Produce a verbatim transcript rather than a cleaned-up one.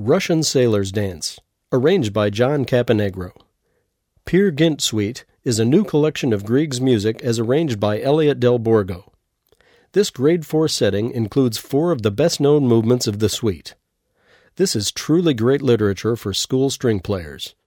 Russian Sailor's Dance, arranged by John Caponegro. Peer Gynt Suite is a new collection of Grieg's music as arranged by Elliot Del Borgo. This grade four setting includes four of the best-known movements of the suite. This is truly great literature for school string players.